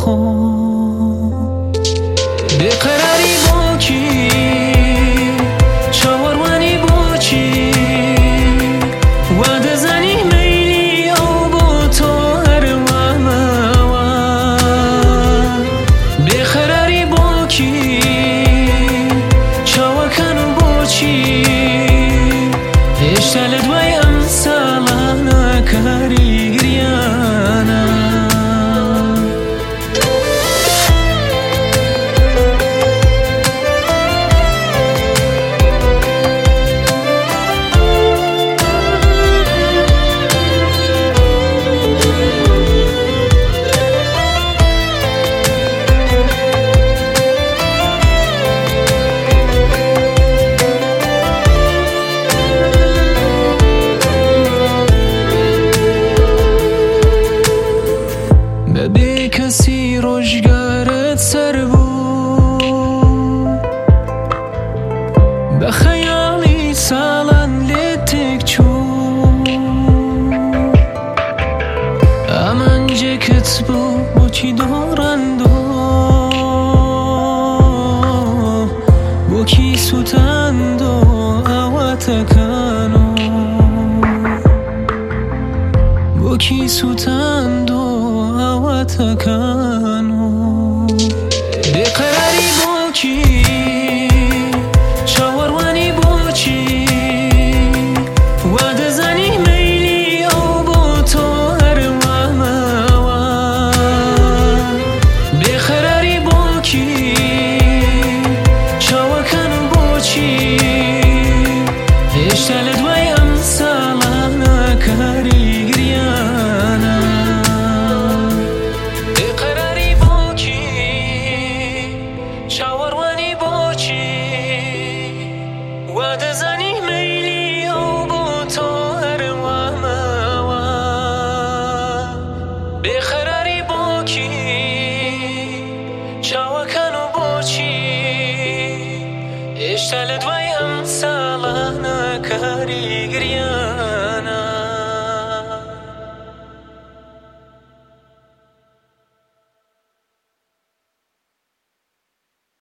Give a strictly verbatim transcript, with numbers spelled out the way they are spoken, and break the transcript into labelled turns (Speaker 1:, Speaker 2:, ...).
Speaker 1: خون بقراری با کی چاوروانی با چی وعده زنی میلی او با تو هر وام بقراری با کی چاوکنو با چی اشتلت ویم سالانا کاری گریانا به کسی روشگارت سر بود به خیالی سالان لیتک چو امان جکت بو بوکی دورندو بوکی سوتندو اواتکانو بوکی سوتندو awataka